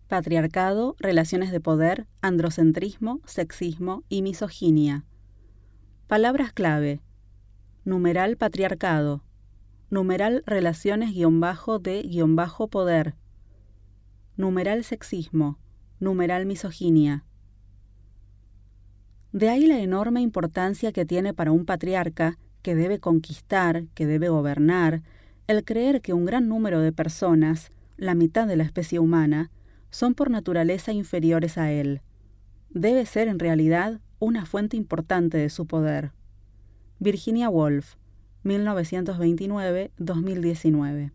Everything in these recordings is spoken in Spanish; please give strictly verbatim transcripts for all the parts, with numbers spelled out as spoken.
Patriarcado, relaciones de poder, androcentrismo, sexismo y misoginia. Palabras clave: numeral patriarcado, numeral relaciones guión bajo de guión bajo poder, numeral sexismo, numeral misoginia. De ahí la enorme importancia que tiene para un patriarca, que debe conquistar, que debe gobernar, el creer que un gran número de personas, la mitad de la especie humana, son por naturaleza inferiores a él. Debe ser en realidad una fuente importante de su poder. Virginia Woolf, mil novecientos veintinueve a dos mil diecinueve.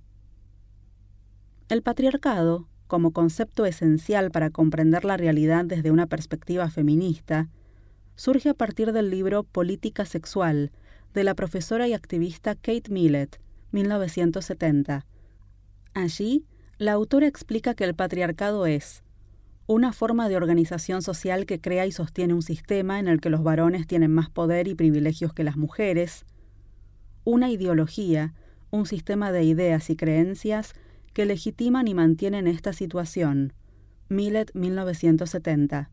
El patriarcado, como concepto esencial para comprender la realidad desde una perspectiva feminista, surge a partir del libro Política sexual, de la profesora y activista Kate Millett, mil novecientos setenta. Allí, la autora explica que el patriarcado es una forma de organización social que crea y sostiene un sistema en el que los varones tienen más poder y privilegios que las mujeres, una ideología, un sistema de ideas y creencias que legitiman y mantienen esta situación. Millett, mil novecientos setenta.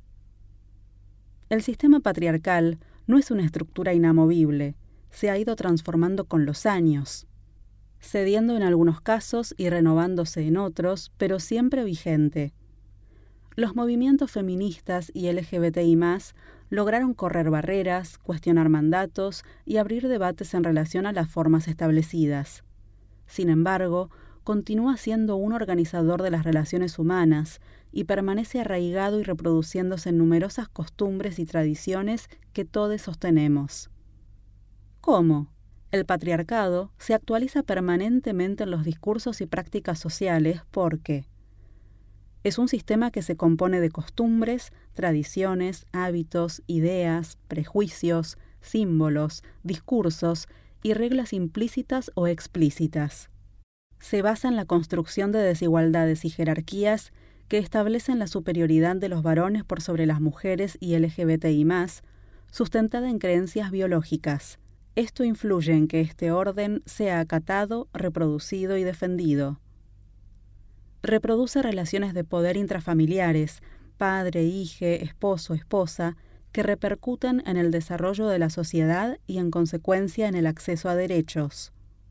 El sistema patriarcal no es una estructura inamovible, se ha ido transformando con los años, cediendo en algunos casos y renovándose en otros, pero siempre vigente. Los movimientos feministas y L G B T I más, lograron correr barreras, cuestionar mandatos y abrir debates en relación a las formas establecidas. Sin embargo, continúa siendo un organizador de las relaciones humanas y permanece arraigado y reproduciéndose en numerosas costumbres y tradiciones que todos sostenemos. ¿Cómo? El patriarcado se actualiza permanentemente en los discursos y prácticas sociales porque es un sistema que se compone de costumbres, tradiciones, hábitos, ideas, prejuicios, símbolos, discursos y reglas implícitas o explícitas. Se basa en la construcción de desigualdades y jerarquías que establecen la superioridad de los varones por sobre las mujeres y L G B T I más, sustentada en creencias biológicas. Esto influye en que este orden sea acatado, reproducido y defendido. Reproduce relaciones de poder intrafamiliares, padre, hije, esposo, esposa, que repercuten en el desarrollo de la sociedad y en consecuencia en el acceso a derechos.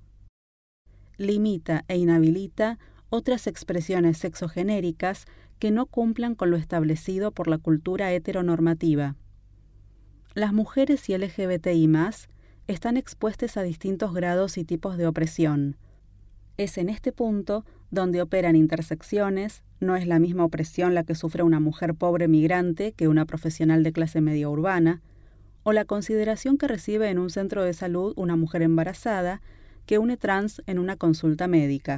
Limita e inhabilita otras expresiones sexogenéricas que no cumplan con lo establecido por la cultura heteronormativa. Las mujeres y L G B T I más, están expuestas a distintos grados y tipos de opresión. Es en este punto donde operan intersecciones, no es la misma opresión la que sufre una mujer pobre migrante que una profesional de clase media urbana, o la consideración que recibe en un centro de salud una mujer embarazada que une trans en una consulta médica.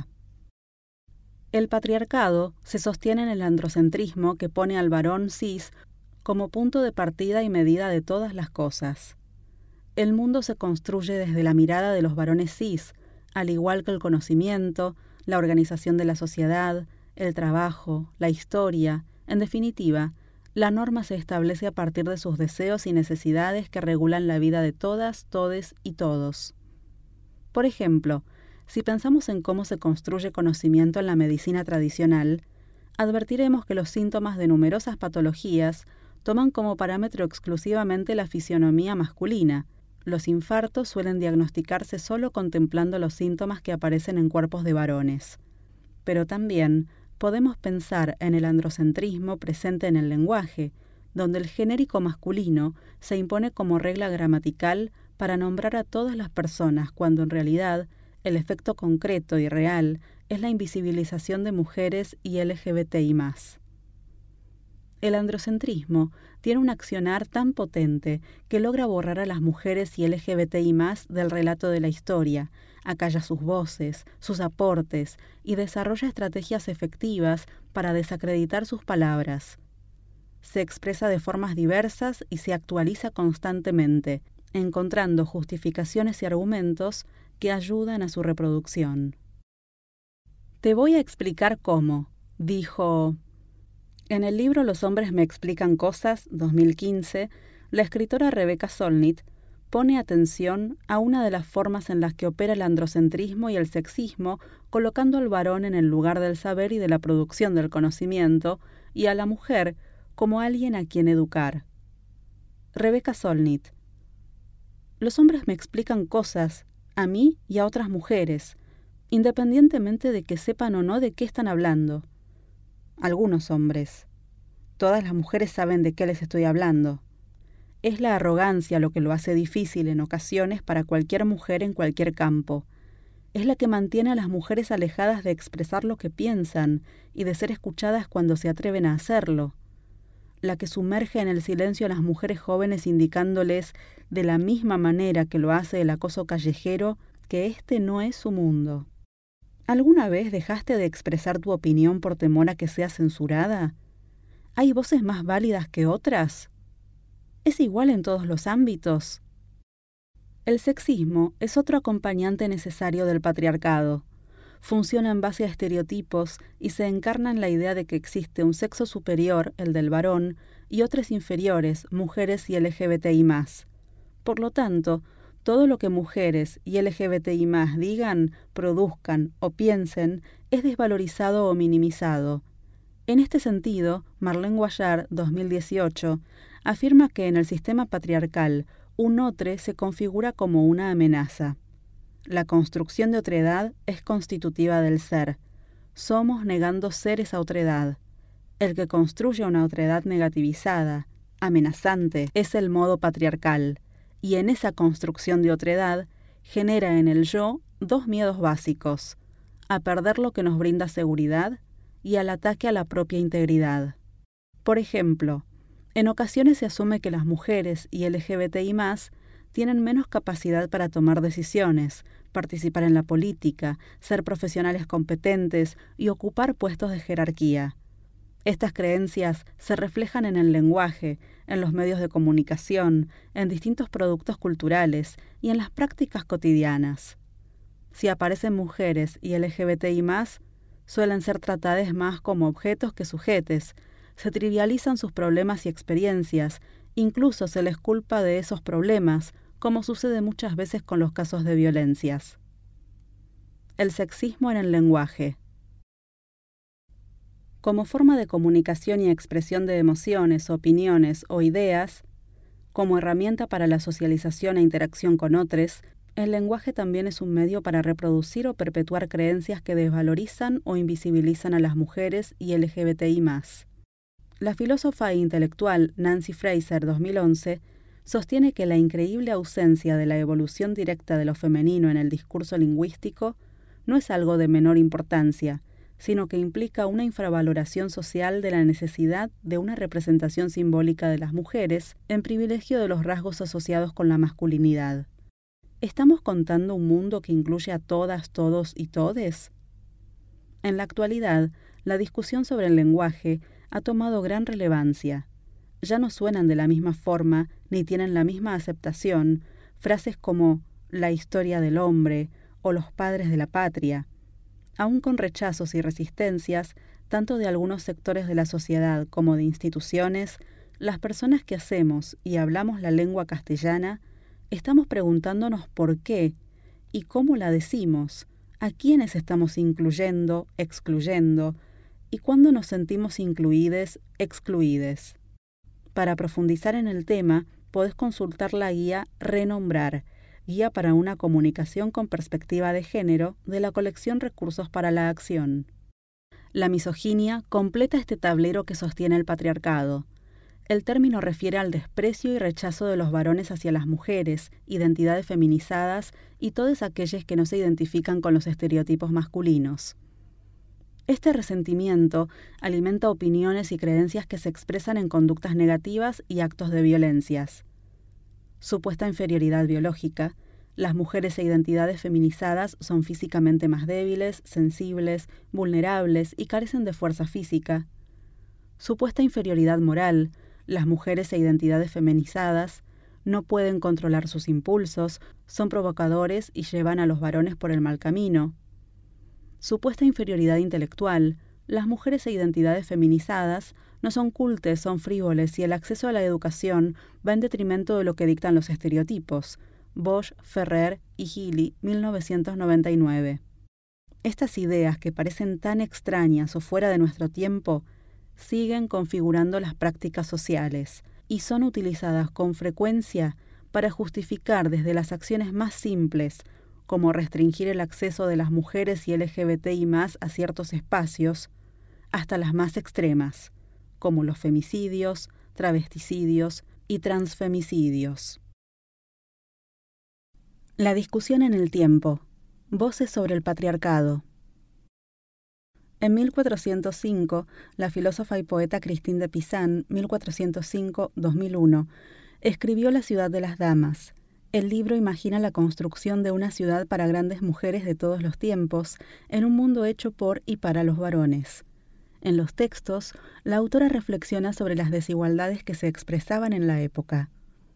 El patriarcado se sostiene en el androcentrismo que pone al varón cis como punto de partida y medida de todas las cosas. El mundo se construye desde la mirada de los varones cis, al igual que el conocimiento, la organización de la sociedad, el trabajo, la historia. En definitiva, la norma se establece a partir de sus deseos y necesidades que regulan la vida de todas, todes y todos. Por ejemplo, si pensamos en cómo se construye conocimiento en la medicina tradicional, advertiremos que los síntomas de numerosas patologías toman como parámetro exclusivamente la fisionomía masculina. Los infartos suelen diagnosticarse solo contemplando los síntomas que aparecen en cuerpos de varones. Pero también podemos pensar en el androcentrismo presente en el lenguaje, donde el genérico masculino se impone como regla gramatical para nombrar a todas las personas, cuando en realidad el efecto concreto y real es la invisibilización de mujeres y L G B T I más. El androcentrismo tiene un accionar tan potente que logra borrar a las mujeres y L G B T I más del relato de la historia, acalla sus voces, sus aportes y desarrolla estrategias efectivas para desacreditar sus palabras. Se expresa de formas diversas y se actualiza constantemente, encontrando justificaciones y argumentos que ayudan a su reproducción. Te voy a explicar cómo, dijo... En el libro Los hombres me explican cosas, dos mil quince, la escritora Rebecca Solnit pone atención a una de las formas en las que opera el androcentrismo y el sexismo, colocando al varón en el lugar del saber y de la producción del conocimiento, y a la mujer como alguien a quien educar. Rebecca Solnit. Los hombres me explican cosas, a mí y a otras mujeres, independientemente de que sepan o no de qué están hablando. Algunos hombres. Todas las mujeres saben de qué les estoy hablando. Es la arrogancia lo que lo hace difícil en ocasiones para cualquier mujer en cualquier campo. Es la que mantiene a las mujeres alejadas de expresar lo que piensan y de ser escuchadas cuando se atreven a hacerlo. La que sumerge en el silencio a las mujeres jóvenes indicándoles, de la misma manera que lo hace el acoso callejero, que este no es su mundo. ¿Alguna vez dejaste de expresar tu opinión por temor a que sea censurada? ¿Hay voces más válidas que otras? ¿Es igual en todos los ámbitos? El sexismo es otro acompañante necesario del patriarcado. Funciona en base a estereotipos y se encarna en la idea de que existe un sexo superior, el del varón, y otros inferiores, mujeres y L G B T I más. Por lo tanto, todo lo que mujeres y L G B T I más digan, produzcan o piensen es desvalorizado o minimizado. En este sentido, Marlene Guayar, dos mil dieciocho, afirma que en el sistema patriarcal, un otro se configura como una amenaza. La construcción de otredad es constitutiva del ser. Somos negando ser esa otredad. El que construye una otredad negativizada, amenazante, es el modo patriarcal, y en esa construcción de otredad genera en el yo dos miedos básicos: a perder lo que nos brinda seguridad y al ataque a la propia integridad. Por ejemplo, en ocasiones se asume que las mujeres y L G B T I más tienen menos capacidad para tomar decisiones, participar en la política, ser profesionales competentes y ocupar puestos de jerarquía. Estas creencias se reflejan en el lenguaje, en los medios de comunicación, en distintos productos culturales y en las prácticas cotidianas. Si aparecen mujeres y L G B T I más, suelen ser tratadas más como objetos que sujetes. Se trivializan sus problemas y experiencias, incluso se les culpa de esos problemas, como sucede muchas veces con los casos de violencias. El sexismo en el lenguaje. Como forma de comunicación y expresión de emociones, opiniones o ideas, como herramienta para la socialización e interacción con otros, el lenguaje también es un medio para reproducir o perpetuar creencias que desvalorizan o invisibilizan a las mujeres y L G B T I más. La filósofa e intelectual Nancy Fraser, dos mil once, sostiene que la increíble ausencia de la evolución directa de lo femenino en el discurso lingüístico no es algo de menor importancia, sino que implica una infravaloración social de la necesidad de una representación simbólica de las mujeres en privilegio de los rasgos asociados con la masculinidad. ¿Estamos contando un mundo que incluye a todas, todos y todes? En la actualidad, la discusión sobre el lenguaje ha tomado gran relevancia. Ya no suenan de la misma forma ni tienen la misma aceptación frases como la historia del hombre o los padres de la patria. Aún con rechazos y resistencias, tanto de algunos sectores de la sociedad como de instituciones, las personas que hacemos y hablamos la lengua castellana estamos preguntándonos por qué y cómo la decimos, a quiénes estamos incluyendo, excluyendo, y cuándo nos sentimos incluides, excluides. Para profundizar en el tema, podés consultar la guía Renombrar, guía para una comunicación con perspectiva de género, de la colección Recursos para la Acción. La misoginia completa este tablero que sostiene el patriarcado. El término refiere al desprecio y rechazo de los varones hacia las mujeres, identidades feminizadas y todas aquellas que no se identifican con los estereotipos masculinos. Este resentimiento alimenta opiniones y creencias que se expresan en conductas negativas y actos de violencias. Supuesta inferioridad biológica. Las mujeres e identidades feminizadas son físicamente más débiles, sensibles, vulnerables y carecen de fuerza física. Supuesta inferioridad moral. Las mujeres e identidades feminizadas no pueden controlar sus impulsos, son provocadores y llevan a los varones por el mal camino. Supuesta inferioridad intelectual. Las mujeres e identidades feminizadas no son cultes, son frívoles y el acceso a la educación va en detrimento de lo que dictan los estereotipos. Bosch, Ferrer y Healy, mil novecientos noventa y nueve. Estas ideas que parecen tan extrañas o fuera de nuestro tiempo siguen configurando las prácticas sociales y son utilizadas con frecuencia para justificar desde las acciones más simples, como restringir el acceso de las mujeres y L G B T I más a ciertos espacios, hasta las más extremas, como los femicidios, travesticidios y transfemicidios. La discusión en el tiempo. Voces sobre el patriarcado. En mil cuatrocientos cinco, la filósofa y poeta Christine de Pizan, mil cuatrocientos cinco a dos mil uno, escribió La ciudad de las damas. El libro imagina la construcción de una ciudad para grandes mujeres de todos los tiempos, en un mundo hecho por y para los varones. En los textos, la autora reflexiona sobre las desigualdades que se expresaban en la época.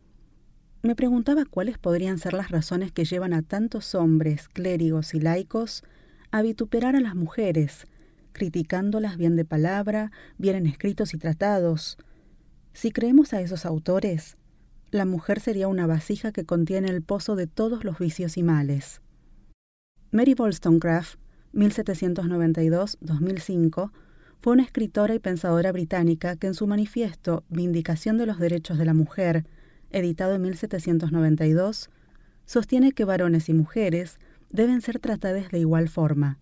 Me preguntaba cuáles podrían ser las razones que llevan a tantos hombres, clérigos y laicos a vituperar a las mujeres, criticándolas bien de palabra, bien en escritos y tratados. Si creemos a esos autores, la mujer sería una vasija que contiene el pozo de todos los vicios y males. Mary Wollstonecraft, mil setecientos noventa y dos a dos mil cinco, fue una escritora y pensadora británica que en su manifiesto Vindicación de los Derechos de la Mujer, editado en mil setecientos noventa y dos, sostiene que varones y mujeres deben ser tratadas de igual forma.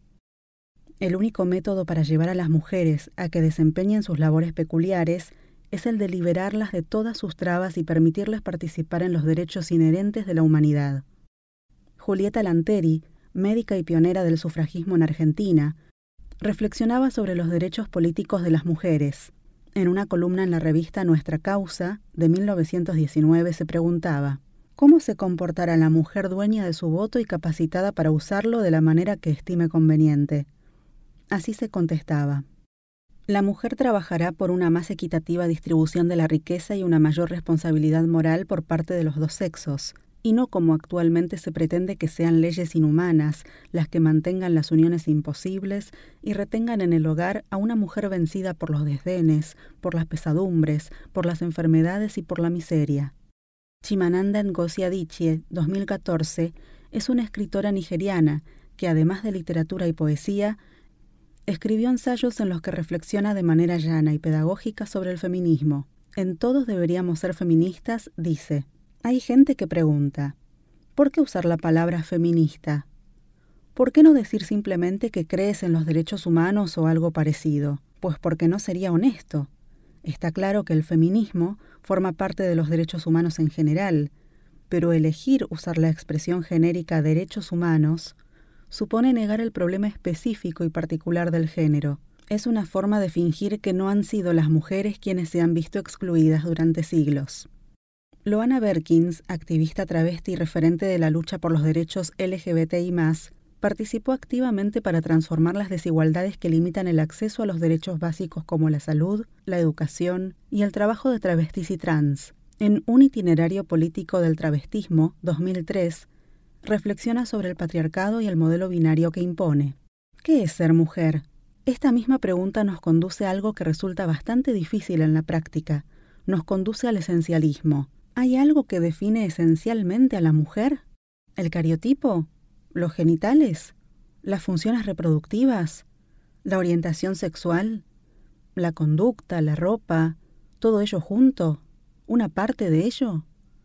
El único método para llevar a las mujeres a que desempeñen sus labores peculiares es el de liberarlas de todas sus trabas y permitirles participar en los derechos inherentes de la humanidad. Julieta Lanteri, médica y pionera del sufragismo en Argentina, reflexionaba sobre los derechos políticos de las mujeres. En una columna en la revista Nuestra Causa, de mil novecientos diecinueve, se preguntaba: ¿cómo se comportará la mujer dueña de su voto y capacitada para usarlo de la manera que estime conveniente? Así se contestaba: la mujer trabajará por una más equitativa distribución de la riqueza y una mayor responsabilidad moral por parte de los dos sexos, y no como actualmente se pretende que sean leyes inhumanas las que mantengan las uniones imposibles y retengan en el hogar a una mujer vencida por los desdenes, por las pesadumbres, por las enfermedades y por la miseria. Chimamanda Ngozi Adichie, dos mil catorce, es una escritora nigeriana que, además de literatura y poesía, escribió ensayos en los que reflexiona de manera llana y pedagógica sobre el feminismo. En Todos deberíamos ser feministas, dice: hay gente que pregunta, ¿por qué usar la palabra feminista? ¿Por qué no decir simplemente que crees en los derechos humanos o algo parecido? Pues porque no sería honesto. Está claro que el feminismo forma parte de los derechos humanos en general, pero elegir usar la expresión genérica derechos humanos supone negar el problema específico y particular del género. Es una forma de fingir que no han sido las mujeres quienes se han visto excluidas durante siglos. Loana Berkins, activista travesti y referente de la lucha por los derechos L G B T I más, participó activamente para transformar las desigualdades que limitan el acceso a los derechos básicos como la salud, la educación y el trabajo de travestis y trans. En Un itinerario político del travestismo, dos mil tres, reflexiona sobre el patriarcado y el modelo binario que impone. ¿Qué es ser mujer? Esta misma pregunta nos conduce a algo que resulta bastante difícil en la práctica. Nos conduce al esencialismo. ¿Hay algo que define esencialmente a la mujer? ¿El cariotipo? ¿Los genitales? ¿Las funciones reproductivas? ¿La orientación sexual? ¿La conducta? ¿La ropa? ¿Todo ello junto? ¿Una parte de ello?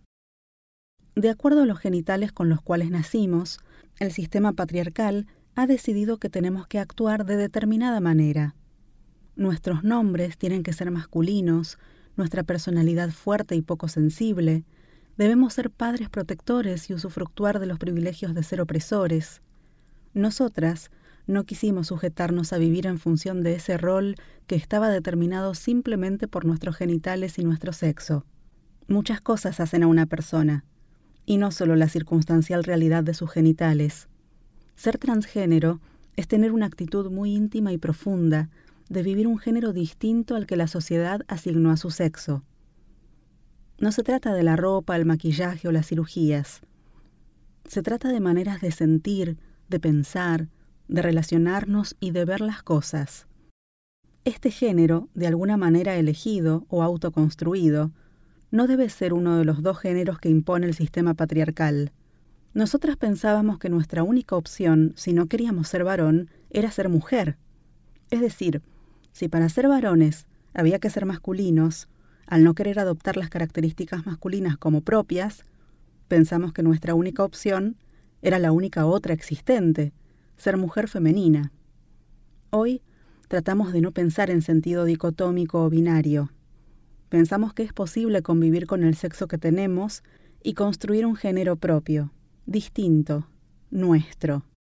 De acuerdo a los genitales con los cuales nacimos, el sistema patriarcal ha decidido que tenemos que actuar de determinada manera. Nuestros nombres tienen que ser masculinos, nuestra personalidad fuerte y poco sensible, debemos ser padres protectores y usufructuar de los privilegios de ser opresores. Nosotras no quisimos sujetarnos a vivir en función de ese rol que estaba determinado simplemente por nuestros genitales y nuestro sexo. Muchas cosas hacen a una persona, y no solo la circunstancial realidad de sus genitales. Ser transgénero es tener una actitud muy íntima y profunda de vivir un género distinto al que la sociedad asignó a su sexo. No se trata de la ropa, el maquillaje o las cirugías. Se trata de maneras de sentir, de pensar, de relacionarnos y de ver las cosas. Este género, de alguna manera elegido o autoconstruido, no debe ser uno de los dos géneros que impone el sistema patriarcal. Nosotras pensábamos que nuestra única opción, si no queríamos ser varón, era ser mujer. Es decir, si para ser varones había que ser masculinos, al no querer adoptar las características masculinas como propias, pensamos que nuestra única opción era la única otra existente, ser mujer femenina. Hoy tratamos de no pensar en sentido dicotómico o binario. Pensamos que es posible convivir con el sexo que tenemos y construir un género propio, distinto, nuestro.